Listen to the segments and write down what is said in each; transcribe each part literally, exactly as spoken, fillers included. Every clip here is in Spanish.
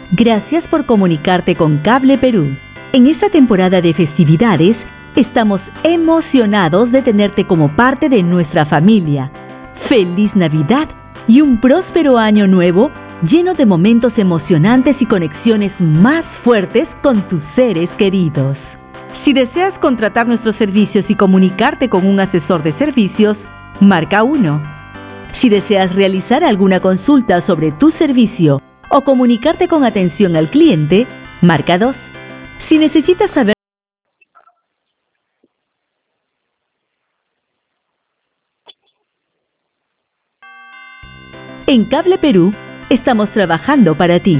Gracias por comunicarte con Cable Perú. En esta temporada de festividades, estamos emocionados de tenerte como parte de nuestra familia. ¡Feliz Navidad y un próspero año nuevo lleno de momentos emocionantes y conexiones más fuertes con tus seres queridos! Si deseas contratar nuestros servicios y comunicarte con un asesor de servicios, marca uno. Si deseas realizar alguna consulta sobre tu servicio o comunicarte con atención al cliente, marca dos. Si necesitas saber En Cable Perú, estamos trabajando para ti.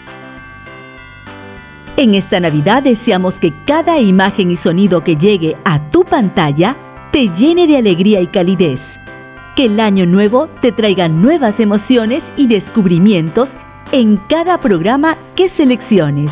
En esta Navidad deseamos que cada imagen y sonido que llegue a tu pantalla te llene de alegría y calidez. Que el año nuevo te traiga nuevas emociones y descubrimientos en cada programa que selecciones.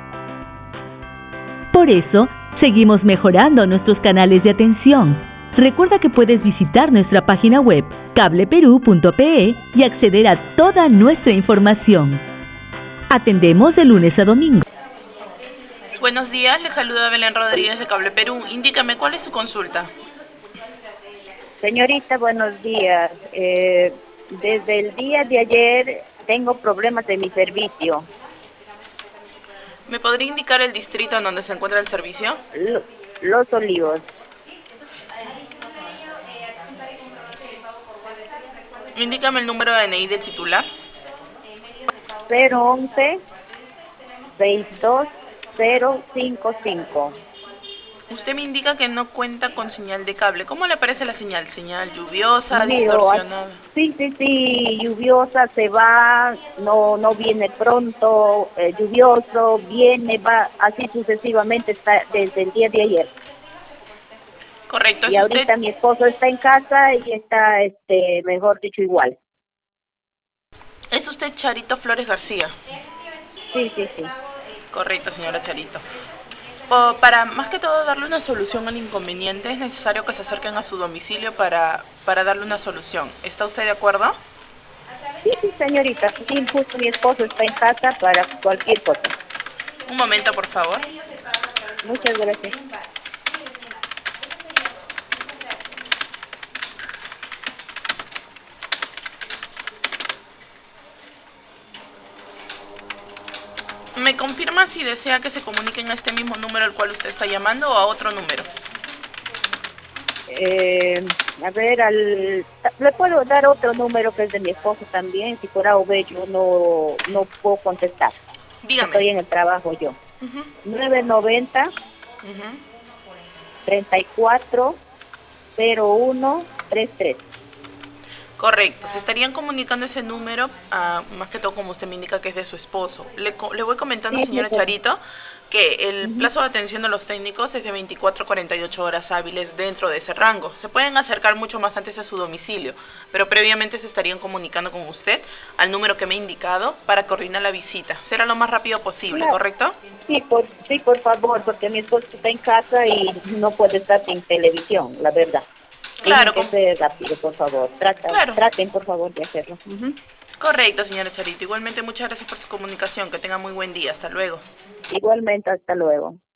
Por eso, seguimos mejorando nuestros canales de atención. Recuerda que puedes visitar nuestra página web cable perú punto pe y acceder a toda nuestra información. Atendemos de lunes a domingo. Buenos días, le saluda Belén Rodríguez de Cable Perú. Indícame, ¿cuál es su consulta? Señorita, buenos días. Eh, desde el día de ayer tengo problemas en mi servicio. ¿Me podría indicar el distrito en donde se encuentra el servicio? Lo- Los Olivos. Indícame el número de N I del titular. cero once seis dos cero cinco cinco. Usted me indica que no cuenta con señal de cable. ¿Cómo le aparece la señal? ¿Señal lluviosa, Miro, distorsionada? sí, sí, sí, lluviosa, se va, no no viene pronto, eh, lluvioso, viene, va, así sucesivamente está desde el día de ayer. Correcto, Y ¿es usted, ahorita mi esposo está en casa y está, este, mejor dicho, igual. es usted Charito Flores García? Sí, sí, sí. Correcto, señora Charito. O para más que todo darle una solución al inconveniente, es necesario que se acerquen a su domicilio para, para darle una solución. ¿Está usted de acuerdo? Sí, sí, señorita. Sí, justo mi esposo está en casa para cualquier cosa. Un momento, por favor. Muchas gracias. ¿Me confirma si desea que se comuniquen a este mismo número al cual usted está llamando o a otro número? Eh, a ver, al, le puedo dar otro número que es de mi esposo también. Si fuera O B yo no, no puedo contestar. Dígame. Estoy en el trabajo yo. Ujú, nueve noventa ujú. treinta y cuatro cero uno treinta y tres. Correcto, se estarían comunicando ese número, ah, más que todo como usted me indica que es de su esposo. Le, co- le voy comentando, Sí, señora sí, Charito, que el ujú. plazo de atención de los técnicos es de veinticuatro a cuarenta y ocho horas hábiles dentro de ese rango. Se pueden acercar mucho más antes a su domicilio, pero previamente se estarían comunicando con usted al número que me ha indicado para coordinar la visita. Será lo más rápido posible, Claro. ¿correcto? Sí, por, sí, por favor, porque mi esposo está en casa y no puede estar sin televisión, la verdad. Tienen Claro, que com- ser rápido, por favor. Trata, claro. traten, por favor, de hacerlo. Ujú. Correcto, señora Charito. Igualmente, muchas gracias por su comunicación. Que tenga muy buen día. Hasta luego. Igualmente, hasta luego.